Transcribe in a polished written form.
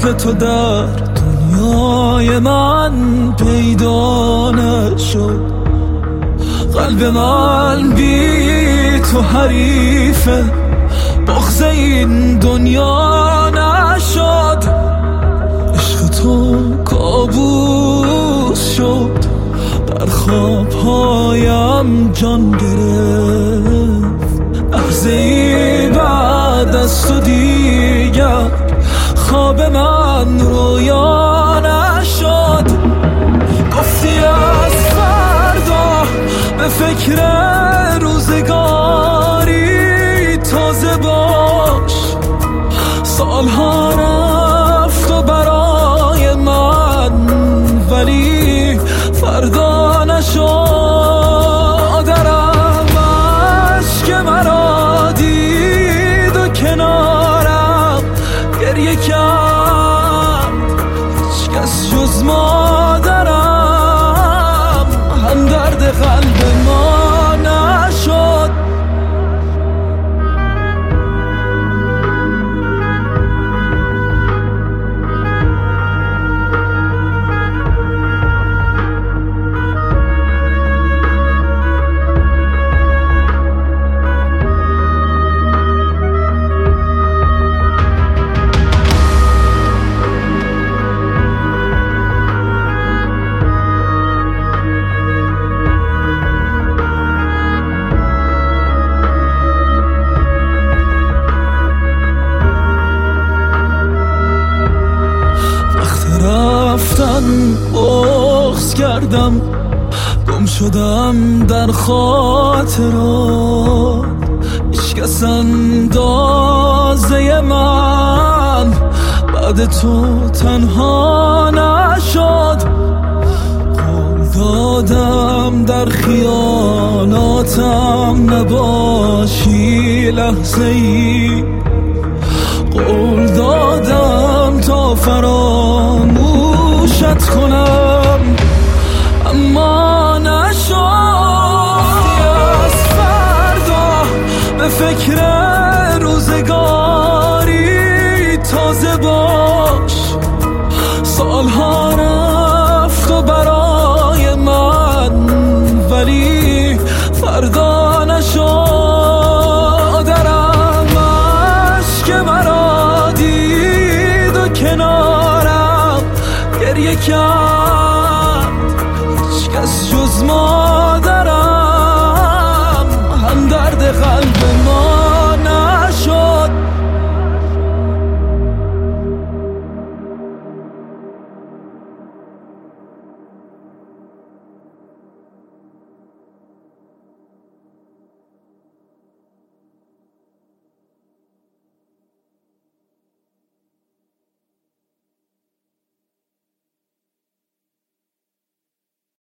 مثل تو در دنیای من پیدا نشد. قلب من بی تو حریفه، بغض این دنیا نشد. عشق تو کابوس شد، در خوابهایم جان گرفت. لحظه ای بعد از تو دیگر خواب من رویا نشد. گفتی از فردا به فکر روزگاری تازه باش. سالها رفت و برای من، ولی فردا نشد. درم عشق مرا دید و کنارم گریه کرد. هیچ کس جز مادرم همدرد قلب ما نشد. بغض کردم، گم شدم در خاطرات. هیچکس اندازه من بعد تو تنها نشد. قول دادم در خیالاتم نباشی لحظه ای. قول دادم تا فراموشت کنم، اما نشد. از فردا به فکر روزگاری تازه باش. سالها رفت و برای من، ولی فردا نشد. درم عشق مرا دید و کنارم گریه کرد. هیچ کس جز ما